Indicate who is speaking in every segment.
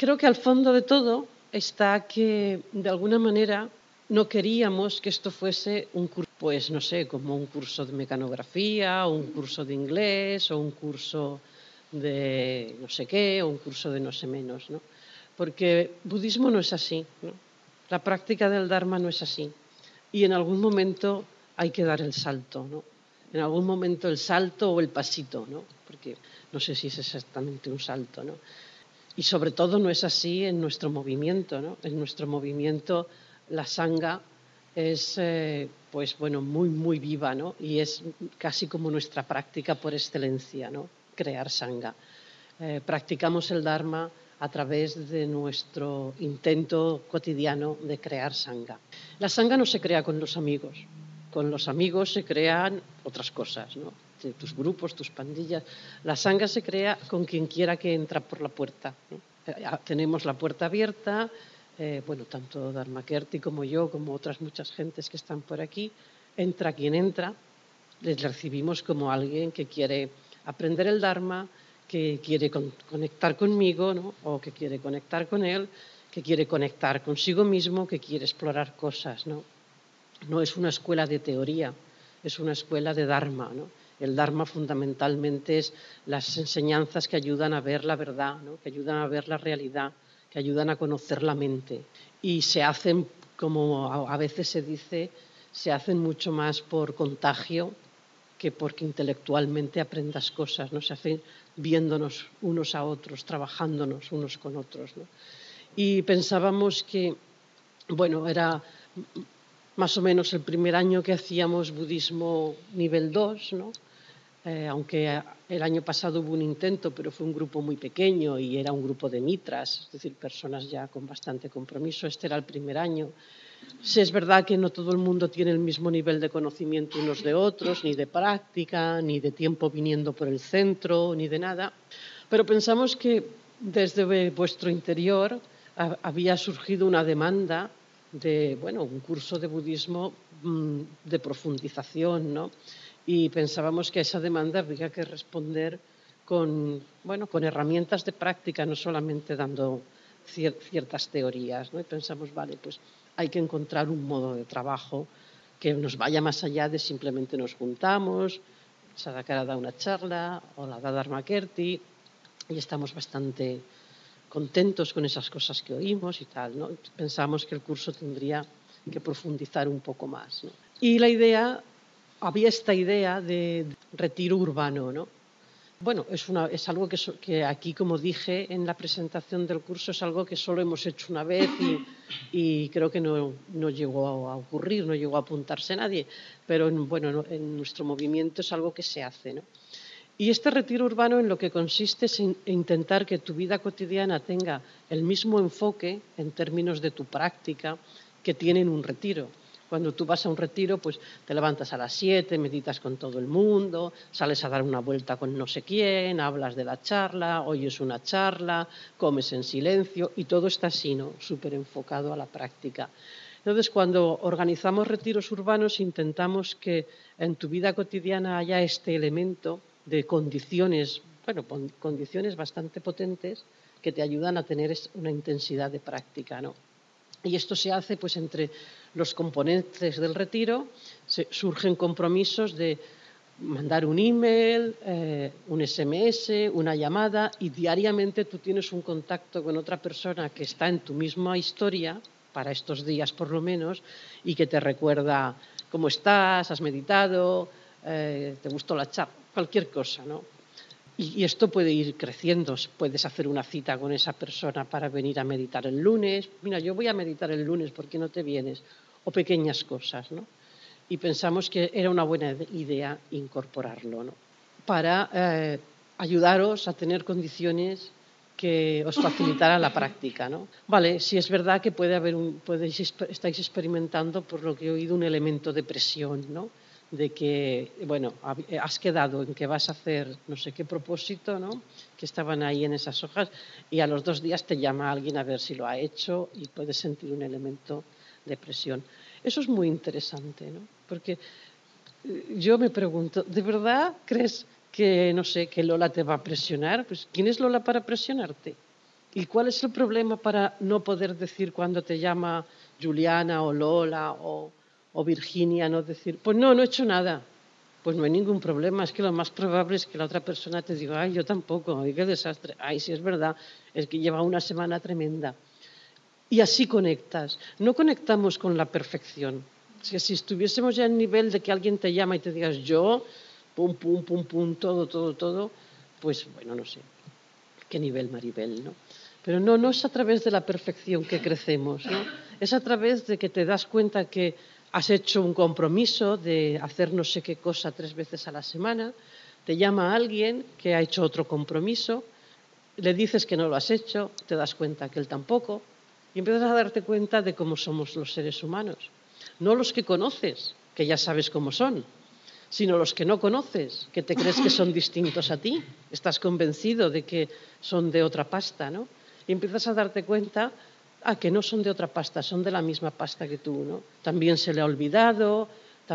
Speaker 1: creo que al fondo de todo está que, de alguna manera, no queríamos que esto fuese un curso, pues no sé, como un curso de mecanografía, o un curso de inglés, o un curso de no sé qué, o un curso de no sé menos, ¿no? Porque budismo no es así, ¿no? La práctica del Dharma no es así. Y en algún momento hay que dar el salto, ¿no? En algún momento el salto o el pasito, ¿no? Porque no sé si es exactamente un salto, ¿no? Y sobre todo no es así en nuestro movimiento, ¿no? En nuestro movimiento la sangha es, pues bueno, muy, muy viva, ¿no? Y es casi como nuestra práctica por excelencia, ¿no? Crear sangha. Practicamos el Dharma a través de nuestro intento cotidiano de crear sangha. La sangha no se crea con los amigos se crean otras cosas, ¿no? Tus grupos, tus pandillas. La sangha se crea con quien quiera que entra por la puerta, ¿no? Tenemos la puerta abierta, bueno, tanto Dharmakirti como yo, como otras muchas gentes que están por aquí, entra quien entra, les recibimos como alguien que quiere aprender el Dharma, que quiere conectar conmigo, ¿no? O que quiere conectar con él, que quiere conectar consigo mismo, que quiere explorar cosas, ¿no? No es una escuela de teoría, es una escuela de Dharma, ¿no? El Dharma fundamentalmente es las enseñanzas que ayudan a ver la verdad, ¿no? Que ayudan a ver la realidad, que ayudan a conocer la mente. Y se hacen, como a veces se dice, se hacen mucho más por contagio que porque intelectualmente aprendas cosas, ¿no? Se hacen viéndonos unos a otros, trabajándonos unos con otros, ¿no? Y pensábamos que, bueno, era más o menos el primer año que hacíamos budismo nivel 2, ¿no? Aunque el año pasado hubo un intento, pero fue un grupo muy pequeño y era un grupo de mitras, es decir, personas ya con bastante compromiso. Este era el primer año. Sí, es verdad que no todo el mundo tiene el mismo nivel de conocimiento unos de otros, ni de práctica, ni de tiempo viniendo por el centro, ni de nada, pero pensamos que desde vuestro interior había surgido una demanda de, bueno, un curso de budismo de profundización, ¿no? Y pensábamos que a esa demanda había que responder con, bueno, con herramientas de práctica, no solamente dando ciertas teorías, ¿no? Y pensamos, vale, pues hay que encontrar un modo de trabajo que nos vaya más allá de simplemente nos juntamos, Sadhakara da una charla o la da Dharmakirti y estamos bastante contentos con esas cosas que oímos y tal, ¿no? Pensamos que el curso tendría que profundizar un poco más, ¿no? Y había esta idea de retiro urbano, ¿no? Bueno, es algo que aquí, como dije en la presentación del curso, es algo que solo hemos hecho una vez y creo que no llegó a ocurrir, no llegó a apuntarse nadie, pero bueno, en nuestro movimiento es algo que se hace, ¿no? Y este retiro urbano en lo que consiste es en intentar que tu vida cotidiana tenga el mismo enfoque en términos de tu práctica que tiene en un retiro. Cuando tú vas a un retiro, pues te levantas a las 7, meditas con todo el mundo, sales a dar una vuelta con no sé quién, hablas de la charla, oyes una charla, comes en silencio y todo está así, ¿no? Súper enfocado a la práctica. Entonces, cuando organizamos retiros urbanos, intentamos que en tu vida cotidiana haya este elemento de condiciones, bueno, condiciones bastante potentes que te ayudan a tener una intensidad de práctica, ¿no? Y esto se hace pues entre los componentes del retiro, surgen compromisos de mandar un email, un SMS, una llamada y diariamente tú tienes un contacto con otra persona que está en tu misma historia, para estos días por lo menos, y que te recuerda cómo estás, has meditado, te gustó la charla, cualquier cosa, ¿no? Y esto puede ir creciendo. Puedes hacer una cita con esa persona para venir a meditar el lunes. Mira, yo voy a meditar el lunes, ¿por qué no te vienes? O pequeñas cosas, ¿no? Y pensamos que era una buena idea incorporarlo, ¿no? Para ayudaros a tener condiciones que os facilitaran la práctica, ¿no? Vale, si es verdad que estáis experimentando, por lo que he oído, un elemento de presión, ¿no? De que, bueno, has quedado en que vas a hacer no sé qué propósito, ¿no? Que estaban ahí en esas hojas y a los 2 días te llama alguien a ver si lo ha hecho y puedes sentir un elemento de presión. Eso es muy interesante, ¿no? Porque yo me pregunto, ¿de verdad crees que, no sé, que Lola te va a presionar? Pues, ¿quién es Lola para presionarte? ¿Y cuál es el problema para no poder decir cuando te llama Juliana o Lola o Virginia, no decir, pues no, no he hecho nada? Pues no hay ningún problema, es que lo más probable es que la otra persona te diga, ay, yo tampoco, ay, qué desastre, ay, sí es verdad, es que lleva una semana tremenda. Y así conectas. No conectamos con la perfección. Si estuviésemos ya en nivel de que alguien te llama y te digas yo, pum, pum, pum, pum, todo, todo, todo, pues bueno, no sé, qué nivel Maribel, ¿no? Pero no, no es a través de la perfección que crecemos, ¿no? Es a través de que te das cuenta que has hecho un compromiso de hacer no sé qué cosa 3 veces a la semana, te llama alguien que ha hecho otro compromiso, le dices que no lo has hecho, te das cuenta que él tampoco, y empiezas a darte cuenta de cómo somos los seres humanos. No los que conoces, que ya sabes cómo son, sino los que no conoces, que te crees que son distintos a ti, estás convencido de que son de otra pasta, ¿no? Y empiezas a darte cuenta que no son de otra pasta, son de la misma pasta que tú, ¿no? También se le ha olvidado,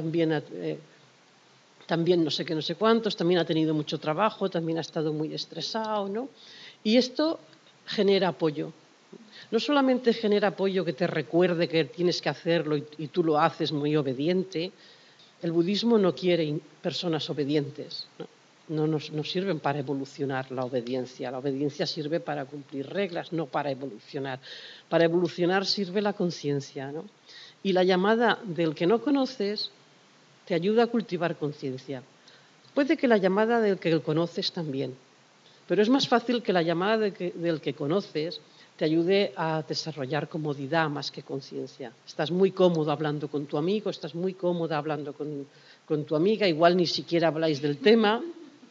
Speaker 1: también no sé qué, no sé cuántos, también ha tenido mucho trabajo, también ha estado muy estresado, ¿no? Y esto genera apoyo. No solamente genera apoyo que te recuerde que tienes que hacerlo y tú lo haces muy obediente. El budismo no quiere personas obedientes, no nos sirven para evolucionar la obediencia. La obediencia sirve para cumplir reglas, no para evolucionar. Para evolucionar sirve la conciencia, ¿no? Y la llamada del que no conoces te ayuda a cultivar conciencia. Puede que la llamada del que conoces también, pero es más fácil que la llamada del que conoces te ayude a desarrollar comodidad más que conciencia. Estás muy cómodo hablando con tu amigo, estás muy cómoda hablando con tu amiga, igual ni siquiera habláis del tema,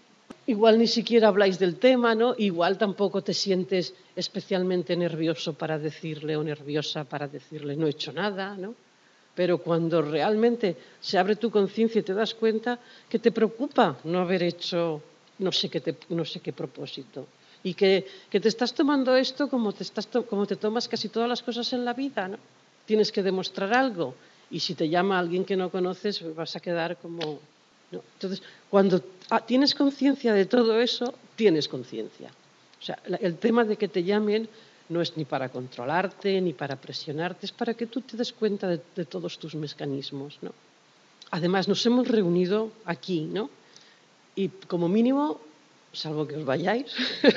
Speaker 1: ¿no? Igual tampoco te sientes especialmente nervioso para decirle o nerviosa para decirle no he hecho nada, ¿no? Pero cuando realmente se abre tu conciencia y te das cuenta que te preocupa no haber hecho no sé qué propósito. Y que te estás tomando esto como te tomas casi todas las cosas en la vida, ¿no? Tienes que demostrar algo. Y si te llama alguien que no conoces, vas a quedar como... ¿no? Entonces, cuando tienes conciencia de todo eso, tienes conciencia. O sea, el tema de que te llamen no es ni para controlarte, ni para presionarte, es para que tú te des cuenta de todos tus mecanismos, ¿no? Además, nos hemos reunido aquí, ¿no? Y como mínimo, salvo que os vayáis,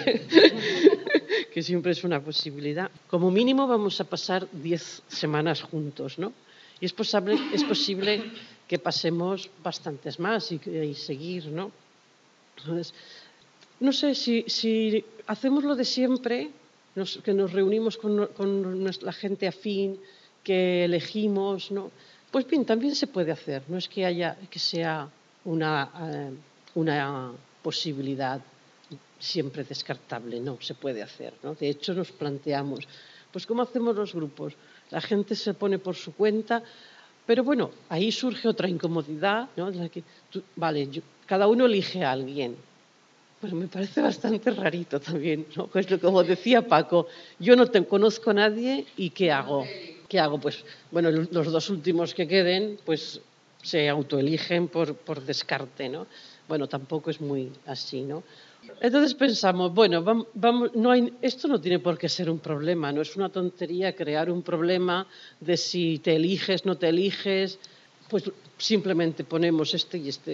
Speaker 1: que siempre es una posibilidad, como mínimo vamos a pasar 10 semanas juntos, ¿no? Y es posible que pasemos bastantes más y seguir, ¿no? Entonces, no sé, si hacemos lo de siempre, que nos reunimos con la gente afín, que elegimos, ¿no? Pues bien, también se puede hacer, no es que sea una posibilidad siempre descartable, no, se puede hacer, ¿no? De hecho, nos planteamos, pues ¿cómo hacemos los grupos? La gente se pone por su cuenta, pero bueno, ahí surge otra incomodidad, ¿no? Cada uno elige a alguien. Pues me parece bastante rarito también, ¿no? Pues como decía Paco, yo no conozco a nadie y ¿qué hago? ¿Qué hago? Pues bueno, los dos últimos que queden, pues se autoeligen por descarte, ¿no? Bueno, tampoco es muy así, ¿no? Entonces pensamos, bueno, vamos, esto no tiene por qué ser un problema, no es una tontería crear un problema de si te eliges, no te eliges, pues simplemente ponemos este y este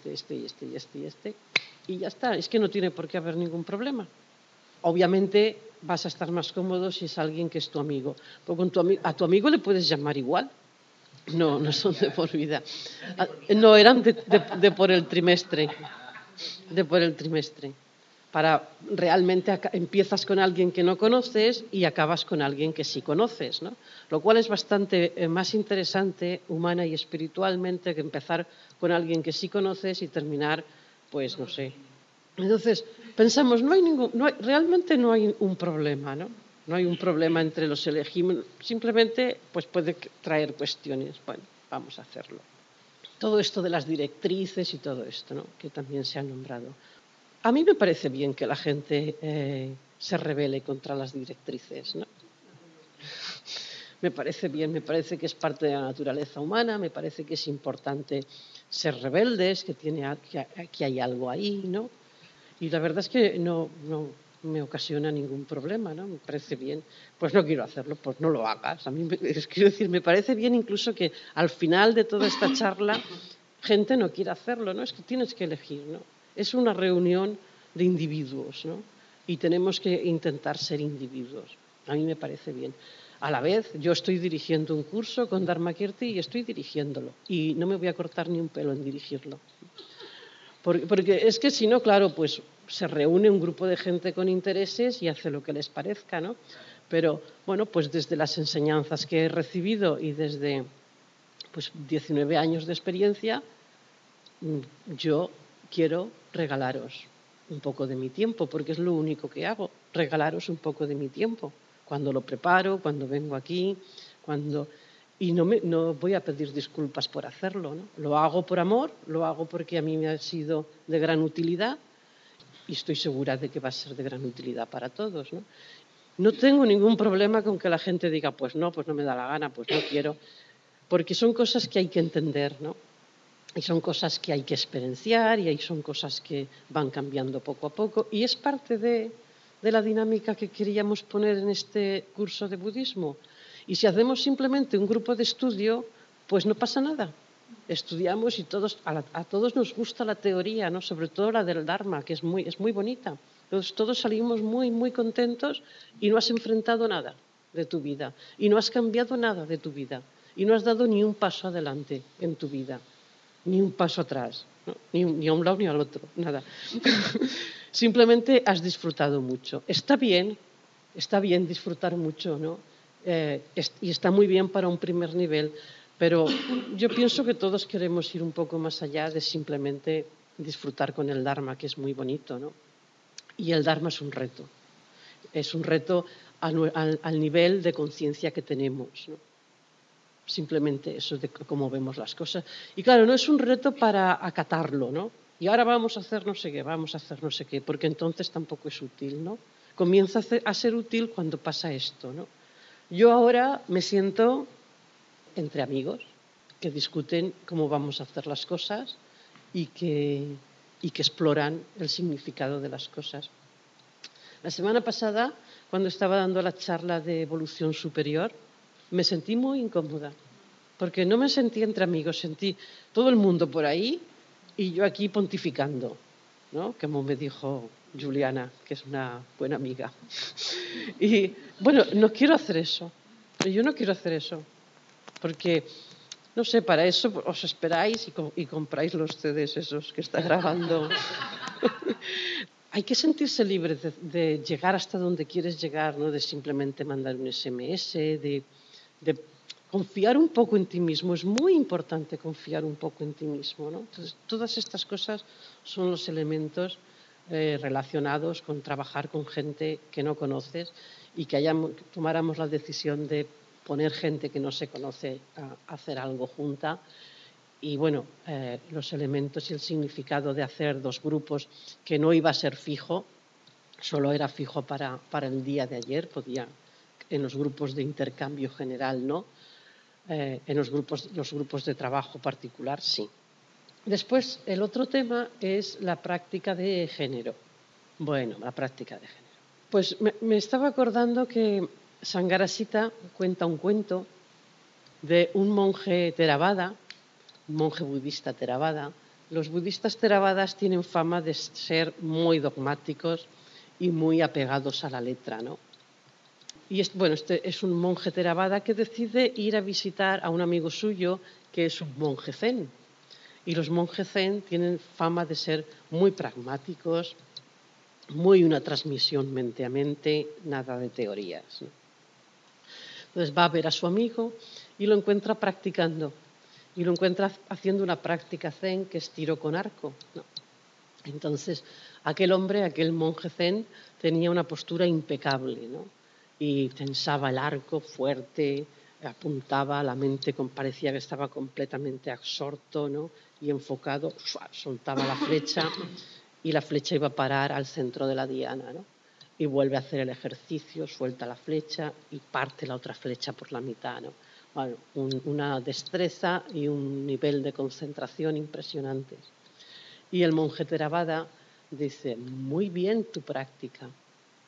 Speaker 1: y ya está, es que no tiene por qué haber ningún problema. Obviamente vas a estar más cómodo si es alguien que es tu amigo, porque a tu amigo le puedes llamar igual. No, no son de por vida. No, eran de por el trimestre. De por el trimestre. Para realmente empiezas con alguien que no conoces y acabas con alguien que sí conoces, ¿no? Lo cual es bastante más interesante humana y espiritualmente que empezar con alguien que sí conoces y terminar, pues no sé. Entonces pensamos, realmente no hay un problema, ¿no? No hay un problema entre los elegidos, simplemente pues puede traer cuestiones. Bueno, vamos a hacerlo. Todo esto de las directrices y todo esto, ¿no? Que también se ha nombrado. A mí me parece bien que la gente se rebele contra las directrices, ¿no? Me parece bien, me parece que es parte de la naturaleza humana, me parece que es importante ser rebeldes, que hay algo ahí, ¿no? Y la verdad es que no me ocasiona ningún problema, ¿no? Me parece bien. Pues no quiero hacerlo, pues no lo hagas. A mí, quiero decir, me parece bien incluso que al final de toda esta charla gente no quiera hacerlo, ¿no? Es que tienes que elegir, ¿no? Es una reunión de individuos, ¿no? Y tenemos que intentar ser individuos. A mí me parece bien. A la vez, yo estoy dirigiendo un curso con Dharmakirti y estoy dirigiéndolo. Y no me voy a cortar ni un pelo en dirigirlo. Porque es que si no, claro, pues se reúne un grupo de gente con intereses y hace lo que les parezca, ¿no? Pero, bueno, pues desde las enseñanzas que he recibido y desde pues 19 años de experiencia, yo quiero regalaros un poco de mi tiempo, porque es lo único que hago, regalaros un poco de mi tiempo. Cuando lo preparo, cuando vengo aquí, cuando... Y no voy a pedir disculpas por hacerlo, ¿no? Lo hago por amor, lo hago porque a mí me ha sido de gran utilidad y estoy segura de que va a ser de gran utilidad para todos, ¿no? No tengo ningún problema con que la gente diga, pues no me da la gana, pues no quiero, porque son cosas que hay que entender, ¿no? Y son cosas que hay que experienciar y son cosas que van cambiando poco a poco. Y es parte de la dinámica que queríamos poner en este curso de budismo. Y si hacemos simplemente un grupo de estudio, pues no pasa nada. Estudiamos y a todos nos gusta la teoría, ¿no? Sobre todo la del Dharma, que es muy bonita. Entonces todos salimos muy contentos y no has enfrentado nada de tu vida. Y no has cambiado nada de tu vida. Y no has dado ni un paso adelante en tu vida. Ni un paso atrás, ¿no? Ni a un lado ni al otro, nada. Simplemente has disfrutado mucho. Está bien disfrutar mucho, ¿no? Y está muy bien para un primer nivel, pero yo pienso que todos queremos ir un poco más allá de simplemente disfrutar con el Dharma, que es muy bonito, ¿no? Y el Dharma es un reto. Es un reto al nivel de conciencia que tenemos, ¿no? Simplemente eso de cómo vemos las cosas. Y claro, no es un reto para acatarlo, ¿no? Y ahora vamos a hacer no sé qué, vamos a hacer no sé qué, porque entonces tampoco es útil, ¿no? Comienza a ser útil cuando pasa esto, ¿no? Yo ahora me siento entre amigos que discuten cómo vamos a hacer las cosas y que exploran el significado de las cosas. La semana pasada, cuando estaba dando la charla de evolución superior, me sentí muy incómoda, porque no me sentí entre amigos, sentí todo el mundo por ahí y yo aquí pontificando, ¿no? Como me dijo Juliana, que es una buena amiga. Y bueno, no quiero hacer eso, yo no quiero hacer eso, porque, no sé, para eso os esperáis y compráis los CDs esos que está grabando. Hay que sentirse libre de llegar hasta donde quieres llegar, ¿no? De simplemente mandar un SMS, de confiar un poco en ti mismo. Es muy importante confiar un poco en ti mismo, ¿no? Entonces, todas estas cosas son los elementos relacionados con trabajar con gente que no conoces y que tomáramos la decisión de poner gente que no se conoce a hacer algo junta. Y bueno, los elementos y el significado de hacer dos grupos que no iba a ser fijo, solo era fijo para el día de ayer, podía en los grupos de intercambio general no, en los grupos de trabajo particular sí. Después, el otro tema es la práctica de género. Bueno, la práctica de género. Pues me estaba acordando que Sangarasita cuenta un cuento de un monje Theravada, un monje budista Theravada. Los budistas Theravadas tienen fama de ser muy dogmáticos y muy apegados a la letra, ¿no? Y este es un monje Theravada que decide ir a visitar a un amigo suyo que es un monje zen. Y los monjes zen tienen fama de ser muy pragmáticos, muy una transmisión mente a mente, nada de teorías, ¿no? Entonces va a ver a su amigo y lo encuentra practicando. Y lo encuentra haciendo una práctica zen que es tiro con arco, ¿no? Entonces, aquel monje zen, tenía una postura impecable, ¿no? Y tensaba el arco fuerte, apuntaba, la mente parecía que estaba completamente absorto, ¿no? Y enfocado, soltaba la flecha y la flecha iba a parar al centro de la diana, ¿no? Y vuelve a hacer el ejercicio, suelta la flecha y parte la otra flecha por la mitad, ¿no? Bueno, una destreza y un nivel de concentración impresionantes. Y el monje Theravada dice, muy bien tu práctica,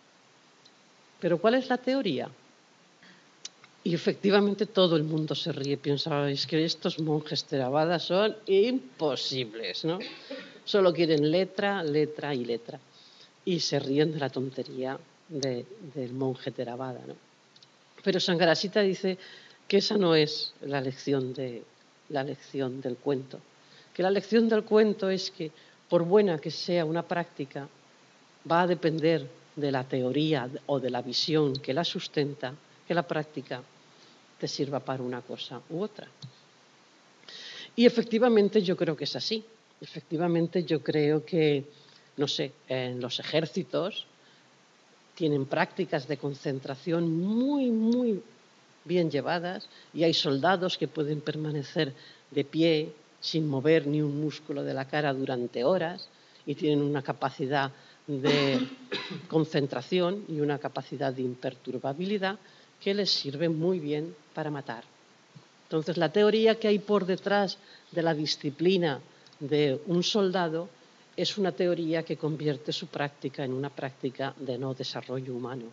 Speaker 1: Pero ¿cuál es la teoría? Y efectivamente todo el mundo se ríe, piensa, es que estos monjes Theravada son imposibles, ¿no? Solo quieren letra, letra y letra. Y se ríen de la tontería del monje Theravada, ¿no? Pero Sankarasita dice que esa no es la lección del cuento. Que la lección del cuento es que, por buena que sea una práctica, va a depender de la teoría o de la visión que la sustenta, que la práctica te sirva para una cosa u otra. Y efectivamente yo creo que es así. Efectivamente yo creo que, no sé, en los ejércitos tienen prácticas de concentración muy, muy bien llevadas y hay soldados que pueden permanecer de pie sin mover ni un músculo de la cara durante horas y tienen una capacidad de concentración y una capacidad de imperturbabilidad que les sirve muy bien para matar. Entonces, la teoría que hay por detrás de la disciplina de un soldado es una teoría que convierte su práctica en una práctica de no desarrollo humano.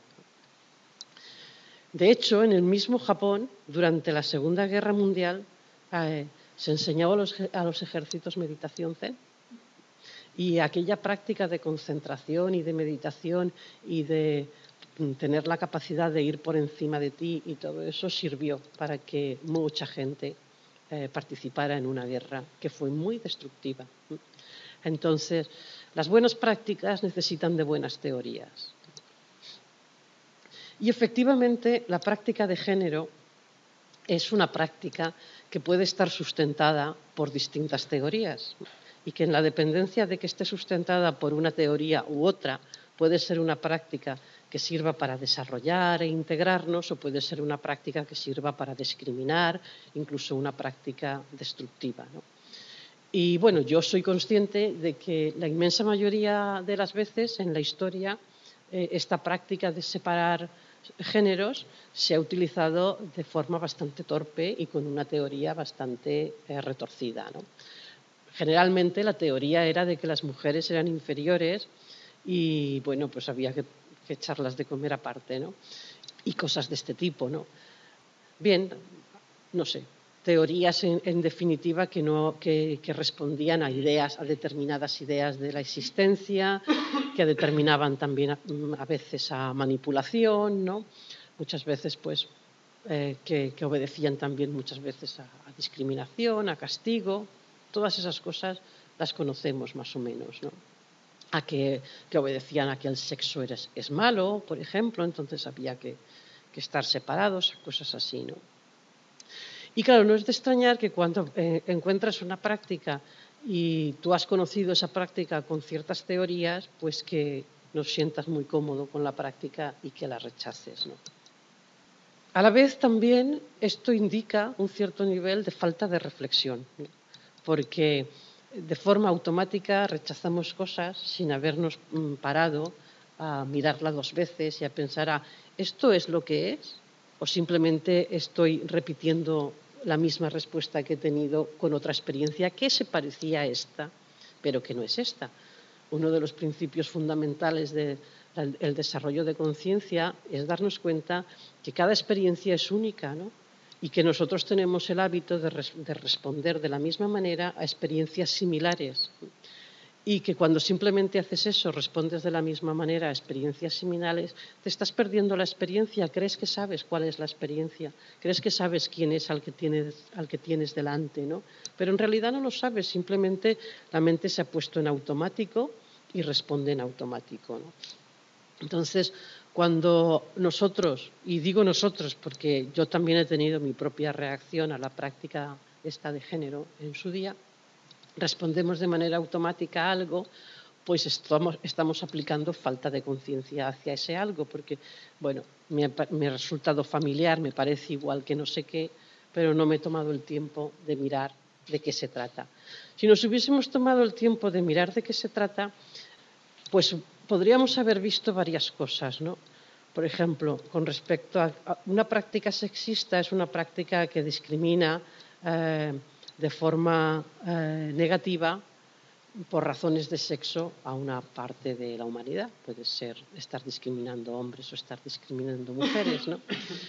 Speaker 1: De hecho, en el mismo Japón, durante la Segunda Guerra Mundial, se enseñaba a los ejércitos meditación zen. Y aquella práctica de concentración y de meditación y de tener la capacidad de ir por encima de ti y todo eso sirvió para que mucha gente participara en una guerra que fue muy destructiva. Entonces, las buenas prácticas necesitan de buenas teorías. Y efectivamente, la práctica de género es una práctica que puede estar sustentada por distintas teorías y que en la dependencia de que esté sustentada por una teoría u otra puede ser una práctica que sirva para desarrollar e integrarnos o puede ser una práctica que sirva para discriminar, incluso una práctica destructiva, ¿no? Y bueno, yo soy consciente de que la inmensa mayoría de las veces en la historia esta práctica de separar géneros se ha utilizado de forma bastante torpe y con una teoría bastante retorcida, ¿no? Generalmente la teoría era de que las mujeres eran inferiores y bueno, pues había que echarlas de comer aparte, ¿no? Y cosas de este tipo, ¿no? Bien, no sé, teorías en definitiva que respondían a ideas, a determinadas ideas de la existencia, que determinaban también a veces a manipulación, ¿no? Muchas veces pues que obedecían también muchas veces a discriminación, a castigo. Todas esas cosas las conocemos más o menos, ¿no? A que obedecían a que el sexo es malo, por ejemplo, entonces había que estar separados, cosas así, ¿no? Y claro, no es de extrañar que cuando encuentras una práctica y tú has conocido esa práctica con ciertas teorías, pues que no sientas muy cómodo con la práctica y que la rechaces, ¿no? A la vez también esto indica un cierto nivel de falta de reflexión, ¿no? Porque de forma automática rechazamos cosas sin habernos parado a mirarla dos veces y a pensar, ¿esto es lo que es? ¿O simplemente estoy repitiendo la misma respuesta que he tenido con otra experiencia que se parecía a esta, pero que no es esta? Uno de los principios fundamentales del desarrollo de conciencia es darnos cuenta que cada experiencia es única, ¿no? Y que nosotros tenemos el hábito de responder de la misma manera a experiencias similares. Y que cuando simplemente haces eso, respondes de la misma manera a experiencias similares, te estás perdiendo la experiencia, crees que sabes cuál es la experiencia, crees que sabes quién es al que tienes delante, ¿no? Pero en realidad no lo sabes, simplemente la mente se ha puesto en automático y responde en automático, ¿no? Entonces, cuando nosotros, y digo nosotros porque yo también he tenido mi propia reacción a la práctica esta de género en su día, respondemos de manera automática a algo, pues estamos aplicando falta de conciencia hacia ese algo, porque, bueno, me ha resultado familiar, me parece igual que no sé qué, pero no me he tomado el tiempo de mirar de qué se trata. Si nos hubiésemos tomado el tiempo de mirar de qué se trata, pues podríamos haber visto varias cosas, ¿no? Por ejemplo, con respecto a una práctica sexista, es una práctica que discrimina de forma negativa por razones de sexo a una parte de la humanidad. Puede ser estar discriminando hombres o estar discriminando mujeres, ¿no?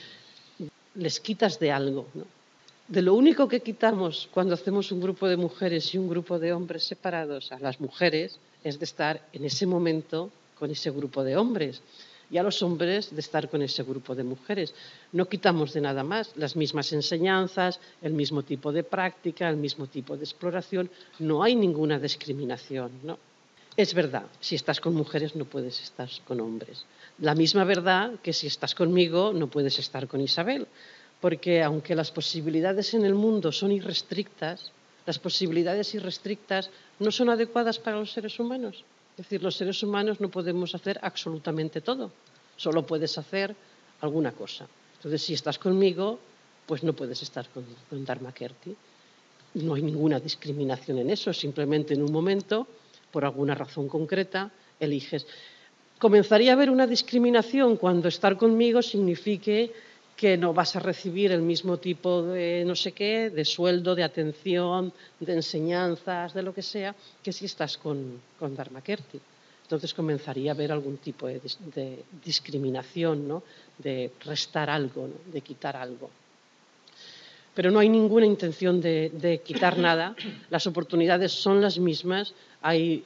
Speaker 1: Les quitas de algo, ¿no? De lo único que quitamos cuando hacemos un grupo de mujeres y un grupo de hombres separados a las mujeres es de estar en ese momento con ese grupo de hombres y a los hombres de estar con ese grupo de mujeres. No quitamos de nada más, las mismas enseñanzas, el mismo tipo de práctica, el mismo tipo de exploración. No hay ninguna discriminación, ¿no? Es verdad, si estás con mujeres no puedes estar con hombres. La misma verdad que si estás conmigo no puedes estar con Isabel, porque aunque las posibilidades en el mundo son irrestrictas, las posibilidades irrestrictas no son adecuadas para los seres humanos. Es decir, los seres humanos no podemos hacer absolutamente todo, solo puedes hacer alguna cosa. Entonces, si estás conmigo, pues no puedes estar con Dharma Kirti. No hay ninguna discriminación en eso, simplemente en un momento, por alguna razón concreta, eliges. Comenzaría a haber una discriminación cuando estar conmigo signifique que no vas a recibir el mismo tipo de no sé qué, de sueldo, de atención, de enseñanzas, de lo que sea, que si estás con Dharma Kirti. Entonces comenzaría a haber algún tipo de discriminación, ¿no? De restar algo, ¿no? De quitar algo. Pero no hay ninguna intención de quitar nada. Las oportunidades son las mismas. Hay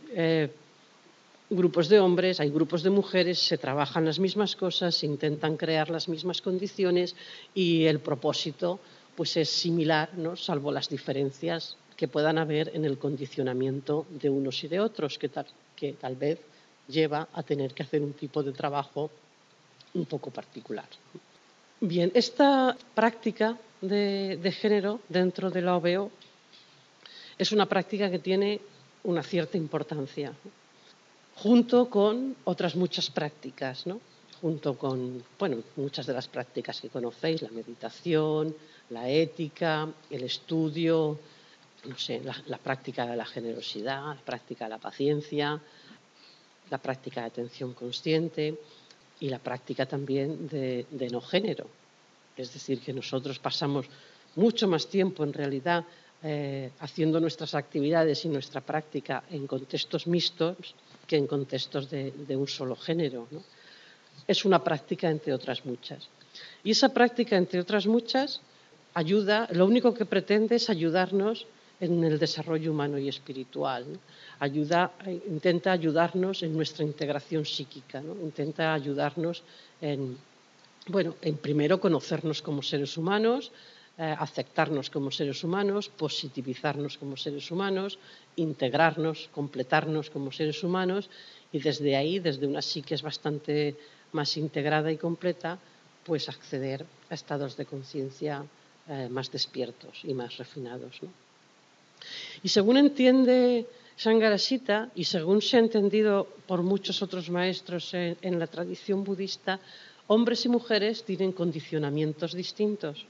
Speaker 1: grupos de hombres, hay grupos de mujeres, se trabajan las mismas cosas, se intentan crear las mismas condiciones y el propósito pues es similar, ¿no? Salvo las diferencias que puedan haber en el condicionamiento de unos y de otros, que tal vez lleva a tener que hacer un tipo de trabajo un poco particular. Bien, esta práctica de género dentro de la OBO es una práctica que tiene una cierta importancia, junto con otras muchas prácticas, ¿no? Junto con, bueno, muchas de las prácticas que conocéis, la meditación, la ética, el estudio, no sé, la práctica de la generosidad, la práctica de la paciencia, la práctica de atención consciente y la práctica también de no género. Es decir, que nosotros pasamos mucho más tiempo en realidad haciendo nuestras actividades y nuestra práctica en contextos mixtos que en contextos de un solo género, ¿no? Es una práctica entre otras muchas. Y esa práctica entre otras muchas ayuda, lo único que pretende es ayudarnos en el desarrollo humano y espiritual, ¿no? Intenta ayudarnos en nuestra integración psíquica, ¿no? Intenta ayudarnos en primero conocernos como seres humanos, aceptarnos como seres humanos, positivizarnos como seres humanos, integrarnos, completarnos como seres humanos y desde ahí, desde una psique bastante más integrada y completa, pues acceder a estados de conciencia más despiertos y más refinados, ¿no? Y según entiende Shankaracita y según se ha entendido por muchos otros maestros en la tradición budista, hombres y mujeres tienen condicionamientos distintos.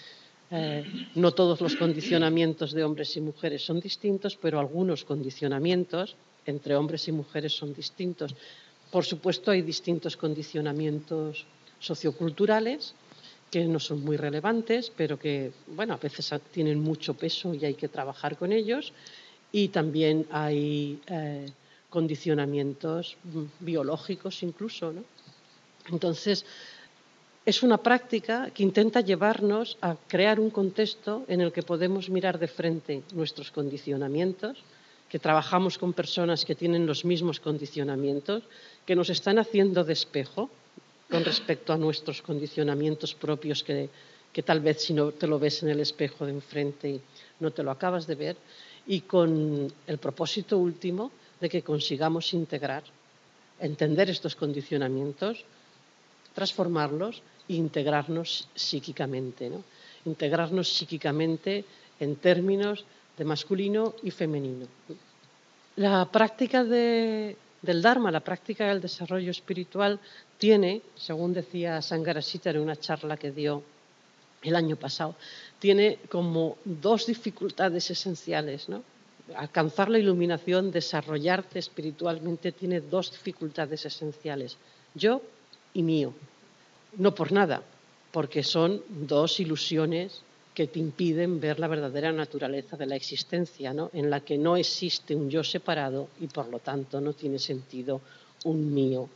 Speaker 1: No todos los condicionamientos de hombres y mujeres son distintos, pero algunos condicionamientos entre hombres y mujeres son distintos. Por supuesto, hay distintos condicionamientos socioculturales que no son muy relevantes, pero que, bueno, a veces tienen mucho peso y hay que trabajar con ellos. Y también hay condicionamientos biológicos incluso, ¿no? Entonces, es una práctica que intenta llevarnos a crear un contexto en el que podemos mirar de frente nuestros condicionamientos, que trabajamos con personas que tienen los mismos condicionamientos, que nos están haciendo de espejo con respecto a nuestros condicionamientos propios que tal vez si no te lo ves en el espejo de enfrente no te lo acabas de ver, y con el propósito último de que consigamos integrar, entender estos condicionamientos, transformarlos e integrarnos psíquicamente, ¿no? Integrarnos psíquicamente en términos de masculino y femenino. La práctica del Dharma, la práctica del desarrollo espiritual, tiene, según decía Shankaracita en una charla que dio el año pasado, tiene como dos dificultades esenciales, ¿no? Alcanzar la iluminación, desarrollarte espiritualmente, tiene dos dificultades esenciales: yo y mío. No por nada, porque son dos ilusiones que te impiden ver la verdadera naturaleza de la existencia, ¿no? En la que no existe un yo separado y por lo tanto no tiene sentido un mío.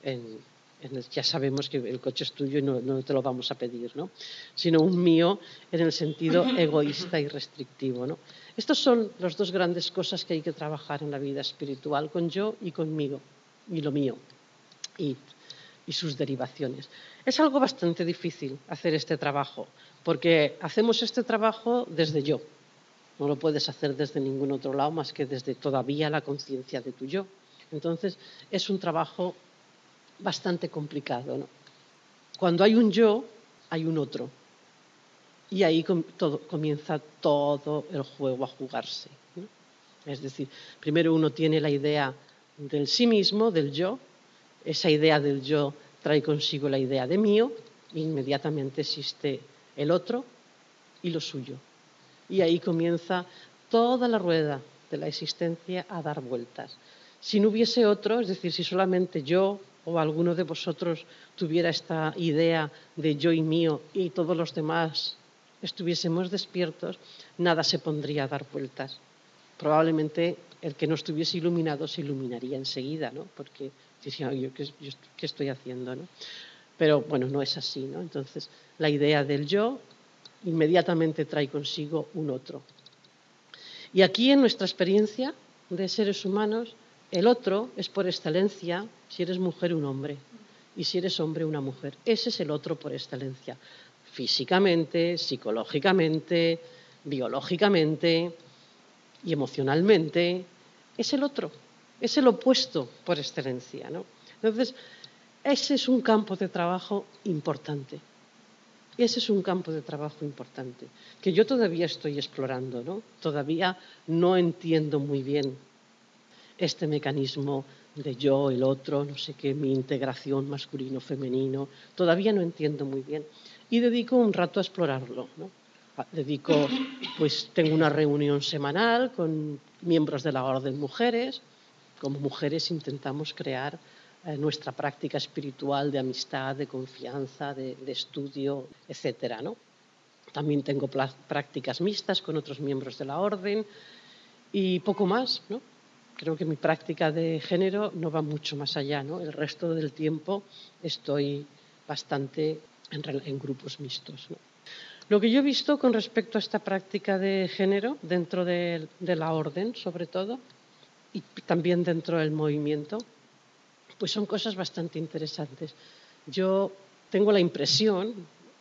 Speaker 1: Ya sabemos que el coche es tuyo y no te lo vamos a pedir, ¿no? Sino un mío en el sentido egoísta y restrictivo, ¿no? Estas son las dos grandes cosas que hay que trabajar en la vida espiritual, con yo y conmigo, y lo mío, y sus derivaciones. Es algo bastante difícil hacer este trabajo, porque hacemos este trabajo desde yo. No lo puedes hacer desde ningún otro lado más que desde todavía la conciencia de tu yo. Entonces, es un trabajo bastante complicado, ¿no? Cuando hay un yo, hay un otro. Y ahí comienza todo el juego a jugarse, ¿no? Es decir, primero uno tiene la idea del sí mismo, del yo. Esa idea del yo trae consigo la idea de mío, e inmediatamente existe el otro y lo suyo. Y ahí comienza toda la rueda de la existencia a dar vueltas. Si no hubiese otro, es decir, si solamente yo o alguno de vosotros tuviera esta idea de yo y mío y todos los demás estuviésemos despiertos, nada se pondría a dar vueltas. Probablemente el que no estuviese iluminado se iluminaría enseguida, ¿no? Porque decía, ¿qué estoy haciendo, ¿no? Pero bueno, no es así, ¿no? Entonces, la idea del yo inmediatamente trae consigo un otro. Y aquí, en nuestra experiencia de seres humanos, el otro es por excelencia, si eres mujer, un hombre, y si eres hombre, una mujer. Ese es el otro por excelencia, físicamente, psicológicamente, biológicamente y emocionalmente. Es el otro, es el opuesto por excelencia, ¿no? Entonces, ese es un campo de trabajo importante. Ese es un campo de trabajo importante, que yo todavía estoy explorando, ¿no? Todavía no entiendo muy bien este mecanismo de yo, el otro, no sé qué, mi integración masculino-femenino. Todavía no entiendo muy bien. Y dedico un rato a explorarlo, ¿no? Tengo una reunión semanal con miembros de la Orden Mujeres. Como mujeres intentamos crear nuestra práctica espiritual de amistad, de confianza, de estudio, etcétera, ¿no? También tengo prácticas mixtas con otros miembros de la orden y poco más, ¿no? Creo que mi práctica de género no va mucho más allá, ¿no? El resto del tiempo estoy bastante en grupos mixtos, ¿no? Lo que yo he visto con respecto a esta práctica de género dentro de la orden, sobre todo, y también dentro del movimiento, pues son cosas bastante interesantes. Yo tengo la impresión,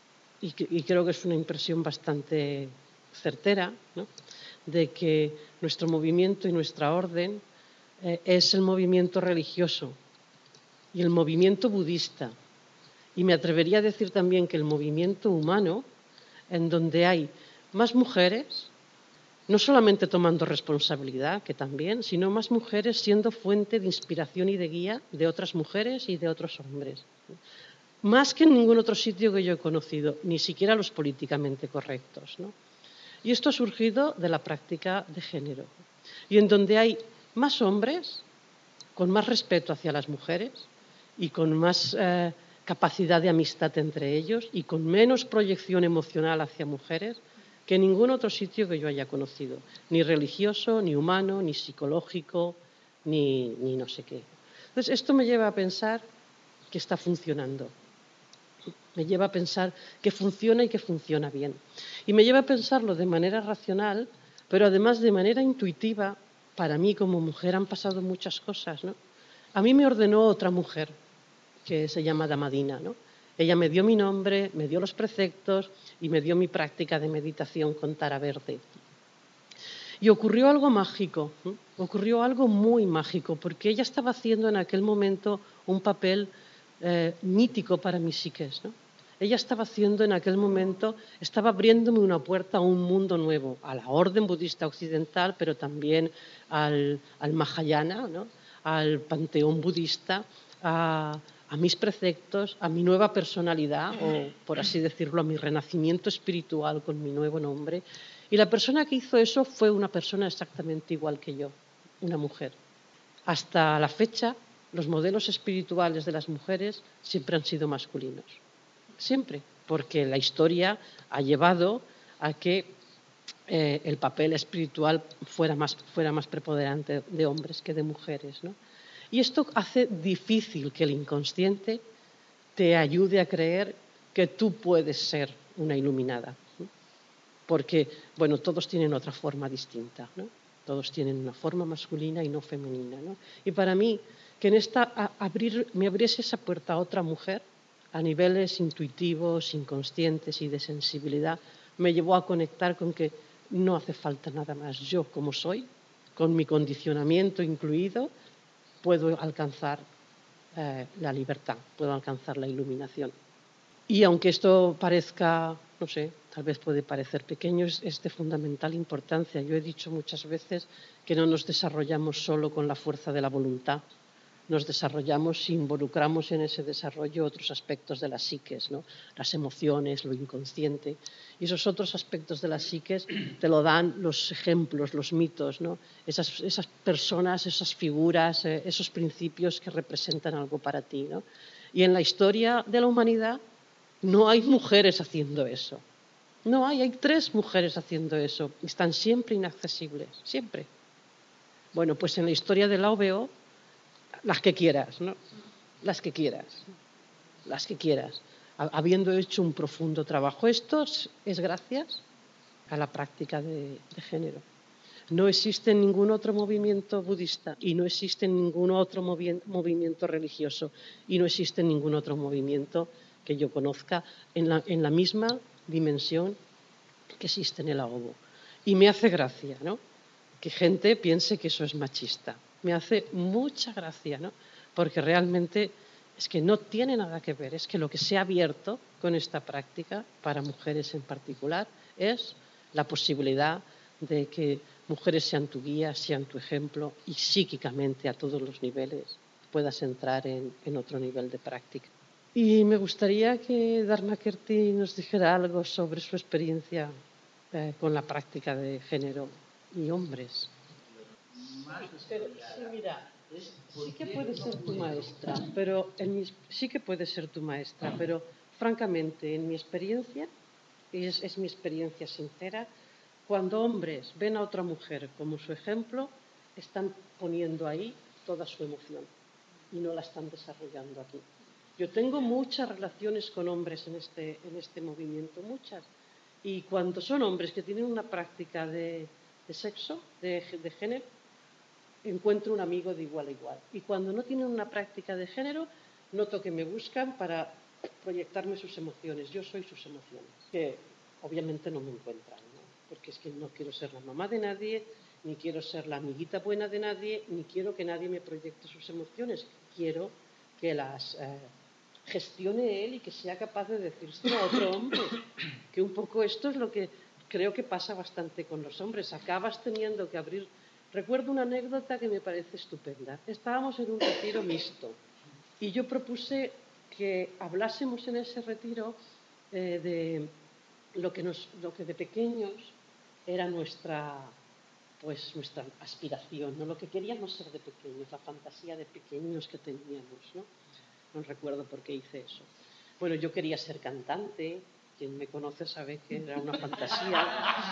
Speaker 1: y creo que es una impresión bastante certera, ¿no?, de que nuestro movimiento y nuestra orden es el movimiento religioso y el movimiento budista. Y me atrevería a decir también que el movimiento humano, en donde hay más mujeres, no solamente tomando responsabilidad, que también, sino más mujeres siendo fuente de inspiración y de guía de otras mujeres y de otros hombres. Más que en ningún otro sitio que yo he conocido, ni siquiera los políticamente correctos, ¿no? Y esto ha surgido de la práctica de género. Y en donde hay más hombres, con más respeto hacia las mujeres y con más capacidad de amistad entre ellos y con menos proyección emocional hacia mujeres, que en ningún otro sitio que yo haya conocido, ni religioso, ni humano, ni psicológico, ni no sé qué. Entonces, esto me lleva a pensar que está funcionando. Me lleva a pensar que funciona y que funciona bien. Y me lleva a pensarlo de manera racional, pero además de manera intuitiva. Para mí, como mujer, han pasado muchas cosas, ¿no? A mí me ordenó otra mujer, que se llama Damadina, ¿no? Ella me dio mi nombre, me dio los preceptos y me dio mi práctica de meditación con Tara Verde. Y ocurrió algo mágico, ¿no? Ocurrió algo muy mágico, porque ella estaba haciendo en aquel momento un papel mítico para mi psiques, ¿no? Ella estaba haciendo en aquel momento, estaba abriéndome una puerta a un mundo nuevo, a la orden budista occidental, pero también al Mahayana, ¿no?, al panteón budista, a mis preceptos, a mi nueva personalidad, o por así decirlo, a mi renacimiento espiritual con mi nuevo nombre. Y la persona que hizo eso fue una persona exactamente igual que yo, una mujer. Hasta la fecha, los modelos espirituales de las mujeres siempre han sido masculinos. Siempre, porque la historia ha llevado a que el papel espiritual fuera más preponderante de hombres que de mujeres, ¿no? Y esto hace difícil que el inconsciente te ayude a creer que tú puedes ser una iluminada, ¿no? Porque, bueno, todos tienen otra forma distinta, ¿no? Todos tienen una forma masculina y no femenina, ¿no? Y para mí, que en esta me abriese esa puerta a otra mujer, a niveles intuitivos, inconscientes y de sensibilidad, me llevó a conectar con que no hace falta nada más. Yo, como soy, con mi condicionamiento incluido, puedo alcanzar la libertad, puedo alcanzar la iluminación. Y aunque esto parezca, no sé, tal vez puede parecer pequeño, es de fundamental importancia. Yo he dicho muchas veces que no nos desarrollamos solo con la fuerza de la voluntad, nos desarrollamos si involucramos en ese desarrollo otros aspectos de las psiques, ¿no? Las emociones, lo inconsciente. Y esos otros aspectos de las psiques te lo dan los ejemplos, los mitos, ¿no? Esas personas, esas figuras, esos principios que representan algo para ti, ¿no? Y en la historia de la humanidad no hay mujeres haciendo eso. No hay 3 mujeres haciendo eso. Están siempre inaccesibles, siempre. Bueno, pues en la historia de la OVO, las que quieras, ¿no? Las que quieras, las que quieras. Habiendo hecho un profundo trabajo. Esto es gracias a la práctica de género. No existe ningún otro movimiento budista y no existe ningún otro movimiento religioso y no existe ningún otro movimiento que yo conozca en la misma dimensión que existe en el ahogo. Y me hace gracia, ¿no?, que gente piense que eso es machista. Me hace mucha gracia, ¿no?, porque realmente es que no tiene nada que ver. Es que lo que se ha abierto con esta práctica, para mujeres en particular, es la posibilidad de que mujeres sean tu guía, sean tu ejemplo y psíquicamente a todos los niveles puedas entrar en otro nivel de práctica. Y me gustaría que Dharma Kirti nos dijera algo sobre su experiencia con la práctica de género y hombres. Sí, mira, sí que puede ser tu maestra, pero sí que puede ser tu maestra, pero francamente, en mi experiencia, y es mi experiencia sincera, cuando hombres ven a otra mujer como su ejemplo, están poniendo ahí toda su emoción y no la están desarrollando aquí. Yo tengo muchas relaciones con hombres en este movimiento, muchas. Y cuando son hombres que tienen una práctica de sexo, de género, encuentro un amigo de igual a igual. Y cuando no tienen una práctica de género, noto que me buscan para proyectarme sus emociones. Yo soy sus emociones, que obviamente no me encuentran, ¿no? Porque es que no quiero ser la mamá de nadie, ni quiero ser la amiguita buena de nadie, ni quiero que nadie me proyecte sus emociones. Quiero que las gestione él y que sea capaz de decírselo a otro hombre. Que un poco esto es lo que creo que pasa bastante con los hombres. Acabas teniendo que abrir. Recuerdo una anécdota que me parece estupenda. Estábamos en un retiro mixto y yo propuse que hablásemos en ese retiro de lo que de pequeños era nuestra aspiración, ¿no? Lo que queríamos ser de pequeños, la fantasía de pequeños que teníamos, ¿no? No recuerdo por qué hice eso. Bueno, yo quería ser cantante. Quien me conoce sabe que era una fantasía.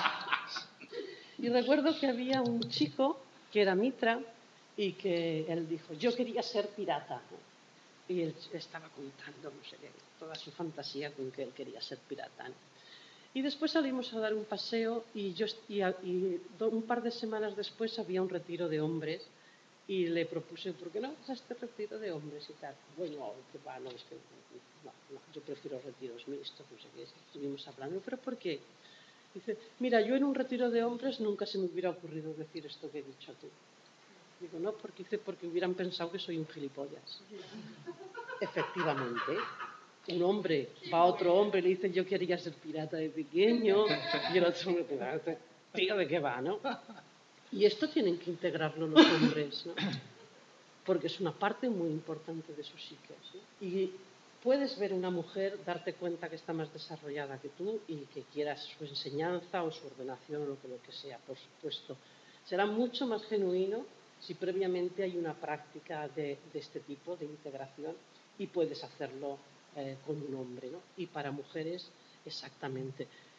Speaker 1: Y recuerdo que había un chico que era Mitra y que él dijo, yo quería ser pirata, ¿no? Y él estaba contando, no sé, toda su fantasía con que él quería ser pirata, ¿no? Y después salimos a dar un paseo y un par de semanas después había un retiro de hombres y le propuse, ¿por qué no vas a este retiro de hombres y tal? Bueno, que va, no, es que no, yo prefiero retiros mixtos, no sé qué, estuvimos hablando, pero ¿por qué? Dice, mira, yo en un retiro de hombres nunca se me hubiera ocurrido decir esto que he dicho tú. Digo, no, porque hubieran pensado que soy un gilipollas. Efectivamente, un hombre va a otro hombre y le dice, yo quería ser pirata de pequeño, y el otro me dice, tío, ¿de qué va, no? Y esto tienen que integrarlo los hombres, ¿no? Porque es una parte muy importante de sus psiques, ¿no? Y puedes ver una mujer, darte cuenta que está más desarrollada que tú y que quieras su enseñanza o su ordenación o lo que sea, por supuesto. Será mucho más genuino si previamente hay una práctica de este tipo de integración y puedes hacerlo con un hombre, ¿no? Y para mujeres exactamente.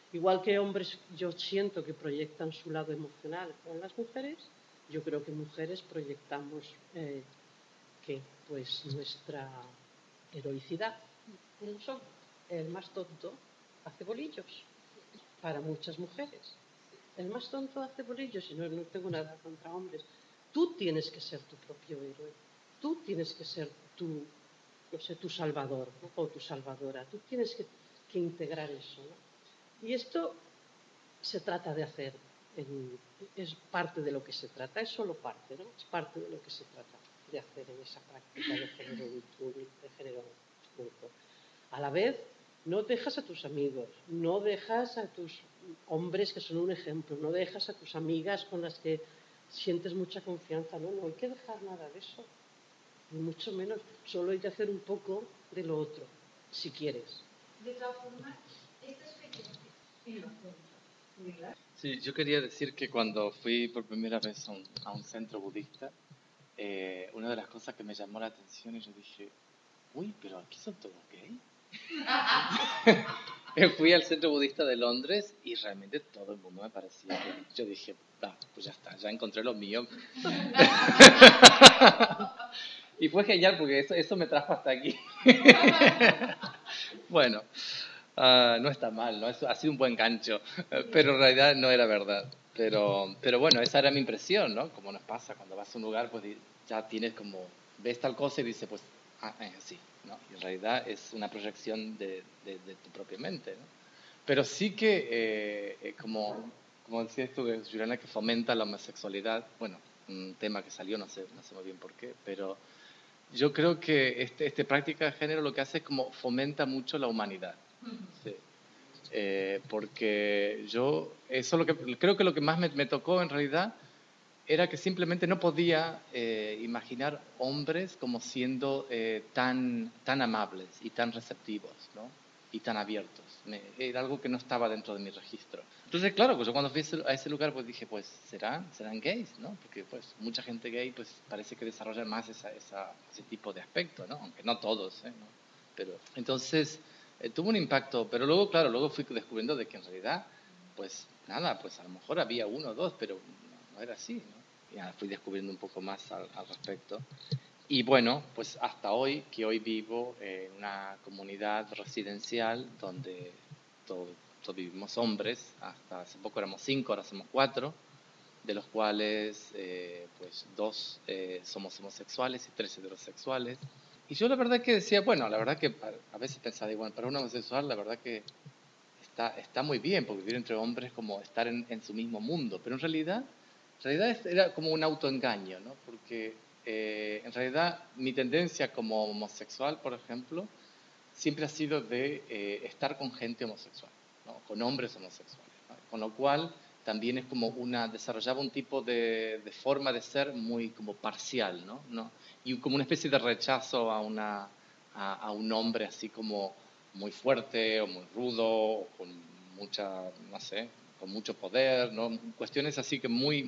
Speaker 1: Igual que hombres, yo siento que proyectan su lado emocional con las mujeres, yo creo que mujeres proyectamos que pues nuestra heroicidad en los hombres. El más tonto hace bolillos para muchas mujeres. El más tonto hace bolillos y no tengo nada contra hombres. Tú tienes que ser tu propio héroe. Tú tienes que ser tu, no sé, tu salvador, ¿no? O tu salvadora. Tú tienes que integrar eso, ¿no? Y esto se trata de hacer, es parte de lo que se trata, es solo parte, ¿no? Es parte de lo que se trata de hacer en esa práctica de género único. A la vez, no dejas a tus amigos, no dejas a tus hombres que son un ejemplo, no dejas a tus amigas con las que sientes mucha confianza, no hay que dejar nada de eso, ni mucho menos, solo hay que hacer un poco de lo otro, si quieres.
Speaker 2: De todas formas, esta experiencia en los centros.
Speaker 3: Sí, yo quería decir que cuando fui por primera vez a un centro budista, una de las cosas que me llamó la atención y yo dije, uy, pero aquí son todos gays. Fui al centro budista de Londres y realmente todo el mundo me parecía gay. Yo dije, pues ya está, ya encontré lo mío. Y fue genial porque eso me trajo hasta aquí. Bueno, no está mal, ¿no? Ha sido un buen gancho, pero en realidad no era verdad. Pero bueno, esa era mi impresión, ¿no? Como nos pasa cuando vas a un lugar, pues ya tienes como, ves tal cosa y dices, pues, sí, ¿no? Y en realidad es una proyección de tu propia mente, ¿no? Pero sí que, como decías tú, Juliana, que fomenta la homosexualidad, bueno, un tema que salió, no sé muy bien por qué, pero yo creo que este práctica de género lo que hace es como fomenta mucho la humanidad. Sí. Porque yo, eso creo que lo que más me tocó en realidad era que simplemente no podía imaginar hombres como siendo tan amables y tan receptivos, ¿no? Y tan abiertos. Era algo que no estaba dentro de mi registro. Entonces, claro, pues yo cuando fui a ese lugar, pues dije, pues serán gays, ¿no? Porque pues mucha gente gay pues parece que desarrolla más ese tipo de aspecto, ¿no? Aunque no todos, ¿no? Pero entonces tuvo un impacto, pero luego, claro, luego fui descubriendo de que en realidad, pues nada, pues a lo mejor había uno o dos, pero no era así, ¿no? Ya fui descubriendo un poco más al respecto. Y bueno, pues hasta hoy, que hoy vivo en una comunidad residencial donde todos vivimos hombres, hasta hace poco éramos 5, ahora somos 4, de los cuales pues 2 somos homosexuales y 3 heterosexuales. Y yo la verdad que decía, bueno, la verdad que a veces pensaba, bueno, para un homosexual la verdad que está muy bien, porque vivir entre hombres es como estar en su mismo mundo, pero en realidad era como un autoengaño, ¿no? Porque en realidad mi tendencia como homosexual, por ejemplo, siempre ha sido de estar con gente homosexual, ¿no? Con hombres homosexuales, ¿no? Con lo cual también es como desarrollaba un tipo de forma de ser muy como parcial, ¿no? Y como una especie de rechazo a un hombre así como muy fuerte o muy rudo o con no sé, con mucho poder, ¿no? Cuestiones así que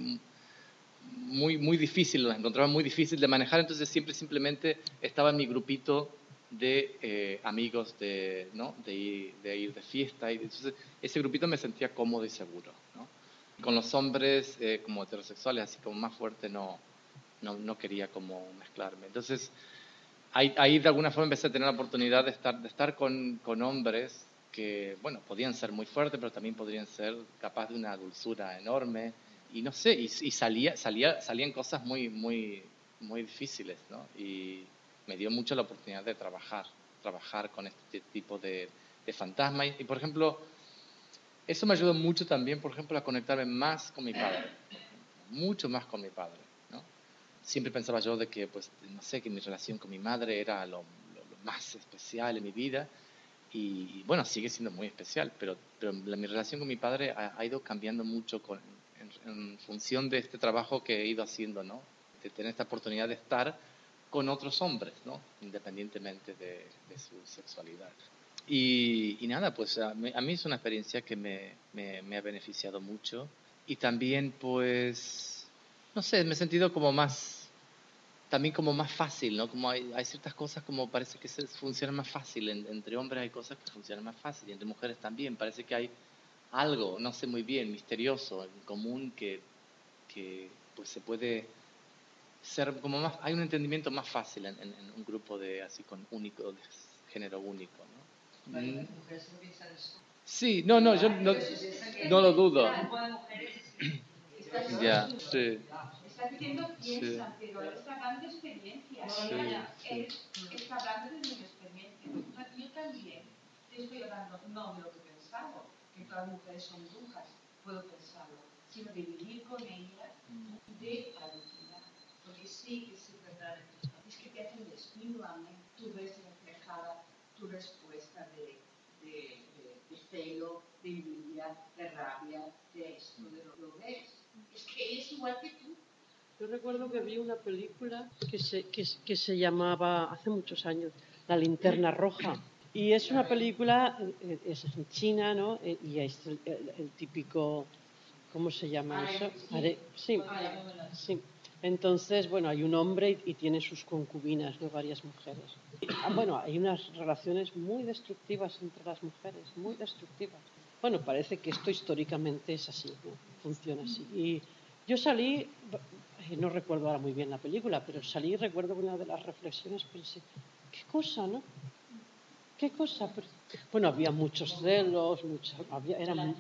Speaker 3: muy difícil, las encontraba muy difícil de manejar, entonces siempre simplemente estaba en mi grupito de amigos ¿no? de ir de fiesta, y entonces ese grupito me sentía cómodo y seguro, ¿no? Con los hombres como heterosexuales, así como más fuerte, no quería como mezclarme. Entonces ahí de alguna forma empecé a tener la oportunidad de estar con hombres que, bueno, podían ser muy fuertes, pero también podrían ser capaz de una dulzura enorme. Y no sé, y salían cosas muy difíciles, ¿no? Y me dio mucho la oportunidad de trabajar con este tipo de fantasmas. Y, por ejemplo, eso me ayudó mucho también, por ejemplo, a conectarme más con mi padre, mucho más con mi padre, ¿no? Siempre pensaba yo de que, pues, no sé, que mi relación con mi madre era lo más especial en mi vida. Y bueno, sigue siendo muy especial, pero mi relación con mi padre ha ido cambiando mucho en función de este trabajo que he ido haciendo, ¿no? De tener esta oportunidad de estar con otros hombres, ¿no? Independientemente de su sexualidad. Y nada, pues a mí es una experiencia que me ha beneficiado mucho. Y también, pues, no sé, me he sentido como también como más fácil, ¿no? Como hay ciertas cosas como parece que funcionan más fácil. Entre hombres hay cosas que funcionan más fácil y entre mujeres también. Parece que hay algo, no sé muy bien, misterioso, en común que pues se puede ser como más, hay un entendimiento más fácil en un grupo de así con único, de género único, ¿no?
Speaker 4: Bueno, las mujeres no piensan eso.
Speaker 3: Sí, no, yo no lo dudo.
Speaker 2: Estás
Speaker 3: Ya, sí,
Speaker 2: Estás diciendo
Speaker 3: sí,
Speaker 2: piensa, pero él está hablando de experiencia.
Speaker 3: sí,
Speaker 2: Él
Speaker 3: sí.
Speaker 2: está hablando de mi experiencia. Yo también te estoy hablando no de lo que he pensado, que todas las mujeres son brujas, puedo pensarlo, sino de vivir con ellas, de alucinar. Porque sí que es verdad, es que te hacen desnudarme, tú ves reflejada tu respuesta de celo, de envidia, de rabia, de esto, de lo ves. Es que es igual que tú.
Speaker 1: Yo recuerdo que vi una película que se llamaba, hace muchos años, La linterna roja. Y es una película, es en China, ¿no? Y es el típico, ¿cómo se llama eso? Sí, sí. Entonces, bueno, hay un hombre y tiene sus concubinas, ¿no? Varias mujeres. Bueno, hay unas relaciones muy destructivas entre las mujeres, muy destructivas. Bueno, parece que esto históricamente es así, ¿no? Funciona así. Y yo salí, no recuerdo ahora muy bien la película, pero salí y recuerdo que una de las reflexiones pensé, qué cosa, ¿no? ¿Qué cosa? Bueno, había muchos celos, era muy...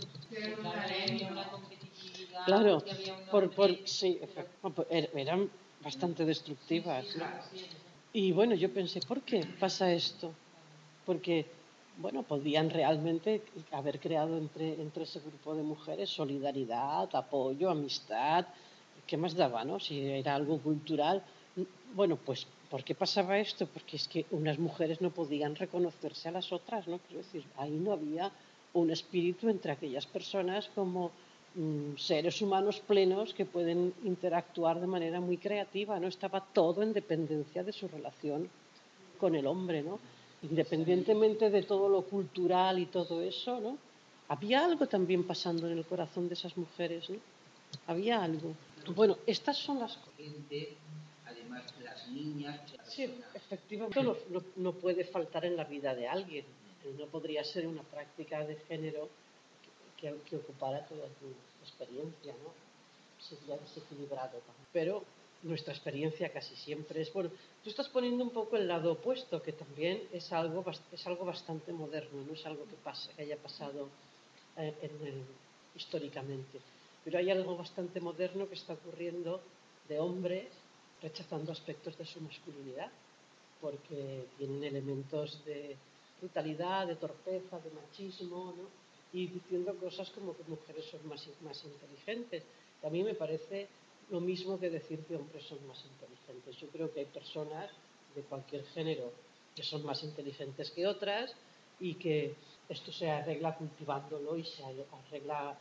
Speaker 4: Una competitividad,
Speaker 1: Claro,
Speaker 4: que había un hombre...
Speaker 1: sí, eran bastante destructivas, ¿no? Y bueno, yo pensé, ¿por qué pasa esto? Porque, bueno, podían realmente haber creado entre ese grupo de mujeres solidaridad, apoyo, amistad. ¿Qué más daba, no? Si era algo cultural. Bueno, pues, ¿por qué pasaba esto? Porque es que unas mujeres no podían reconocerse a las otras, ¿no? Quiero decir, ahí no había un espíritu entre aquellas personas como seres humanos plenos que pueden interactuar de manera muy creativa, ¿no? Estaba todo en dependencia de su relación con el hombre, ¿no? Independientemente de todo lo cultural y todo eso, ¿no? Había algo también pasando en el corazón de esas mujeres, ¿no? Había algo. Bueno, estas son las cosas.
Speaker 4: Gente, además las niñas...
Speaker 1: Sí, efectivamente, no puede faltar en la vida de alguien. No podría ser una práctica de género que ocupara toda tu experiencia, ¿no? Sería desequilibrado también. Pero nuestra experiencia casi siempre es, bueno, tú estás poniendo un poco el lado opuesto, que también es algo bastante moderno, no es algo que haya pasado históricamente. Pero hay algo bastante moderno que está ocurriendo de hombres rechazando aspectos de su masculinidad, porque tienen elementos de brutalidad, de torpeza, de machismo, ¿no? Y diciendo cosas como que mujeres son más inteligentes. A mí me parece lo mismo que decir que hombres son más inteligentes. Yo creo que hay personas de cualquier género que son más inteligentes que otras y que esto se arregla cultivándolo y se arregla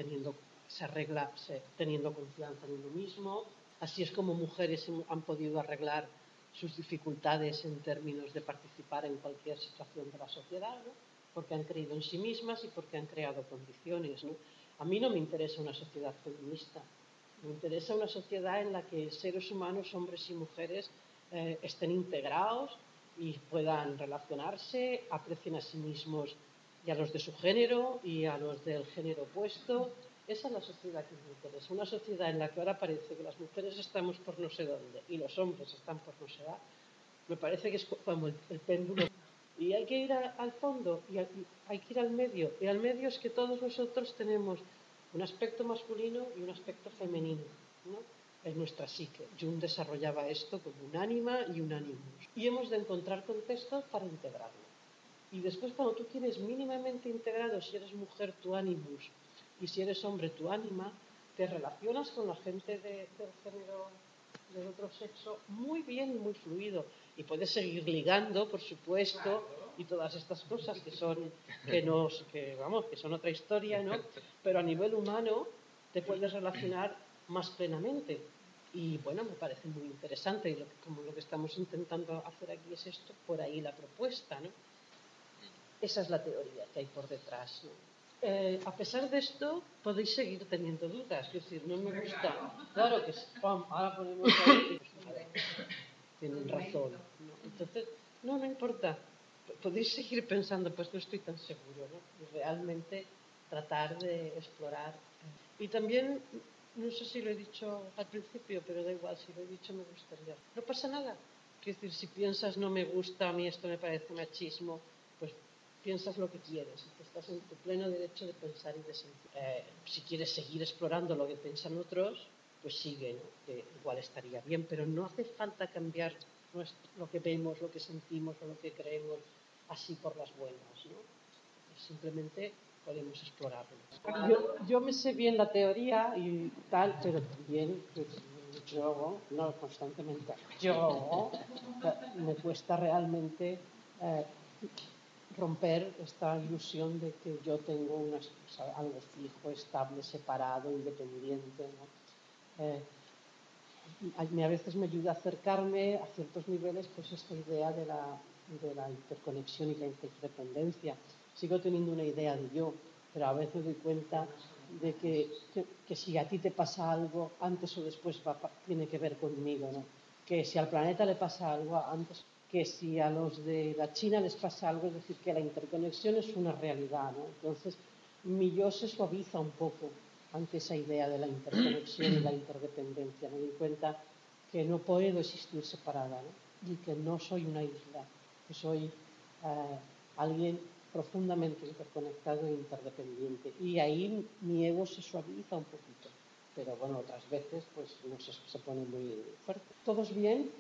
Speaker 1: teniendo confianza en uno mismo. Así es como mujeres han podido arreglar sus dificultades en términos de participar en cualquier situación de la sociedad, ¿no? Porque han creído en sí mismas y porque han creado condiciones, ¿no? A mí no me interesa una sociedad feminista, me interesa una sociedad en la que seres humanos, hombres y mujeres, estén integrados y puedan relacionarse, aprecien a sí mismos y a los de su género y a los del género opuesto. Esa es la sociedad que me interesa, una sociedad en la que ahora parece que las mujeres estamos por no sé dónde y los hombres están por no sé dónde. Me parece que es como el péndulo. Y hay que ir al fondo y hay que ir al medio. Y al medio es que todos nosotros tenemos un aspecto masculino y un aspecto femenino, ¿no? En nuestra psique. Jung desarrollaba esto como un ánima y un animus. Y hemos de encontrar contextos para integrarlo. Y después, cuando tú tienes mínimamente integrado, si eres mujer, tu animus, y si eres hombre, tu ánima, te relacionas con la gente del género del otro sexo muy bien y muy fluido. Y puedes seguir ligando, por supuesto, y todas estas cosas que son que son otra historia, ¿no? Pero a nivel humano te puedes relacionar más plenamente. Y bueno, me parece muy interesante y como lo que estamos intentando hacer aquí es esto, por ahí la propuesta, ¿no? Esa es la teoría que hay por detrás, ¿no? A pesar de esto, podéis seguir teniendo dudas. Es decir, no me gusta. Claro que ahora ponemos ahí. Tienen razón, ¿no? Entonces, no importa. Podéis seguir pensando, pues no estoy tan seguro, ¿no? Y realmente tratar de explorar. Y también, no sé si lo he dicho al principio, pero da igual, si lo he dicho me gustaría. No pasa nada. Es decir, si piensas no me gusta, a mí esto me parece machismo, pues piensas lo que quieres. Estás en tu pleno derecho de pensar y de sentir. Si quieres seguir explorando lo que piensan otros, pues sigue, ¿no? Que igual estaría bien, pero no hace falta cambiar lo que vemos, lo que sentimos o lo que creemos así por las buenas, ¿no? Simplemente podemos explorarlo. Yo me sé bien la teoría y tal, pero también pues, yo, no constantemente, yo me cuesta realmente romper esta ilusión de que yo tengo algo fijo, estable, separado, independiente, ¿no? A veces me ayuda a acercarme a ciertos niveles pues esta idea de la interconexión y la interdependencia. Sigo teniendo una idea de yo, pero a veces me doy cuenta de que si a ti te pasa algo, antes o después tiene que ver conmigo, ¿no? Que si al planeta le pasa algo, antes que si a los de la China les pasa algo, es decir, que la interconexión es una realidad, ¿no? Entonces, mi yo se suaviza un poco ante esa idea de la interconexión y la interdependencia. Me doy cuenta que no puedo existir separada, ¿no? Y que no soy una isla, que soy alguien profundamente interconectado e interdependiente. Y ahí mi ego se suaviza un poquito. Pero bueno, otras veces pues no se pone muy fuerte. ¿Todos bien?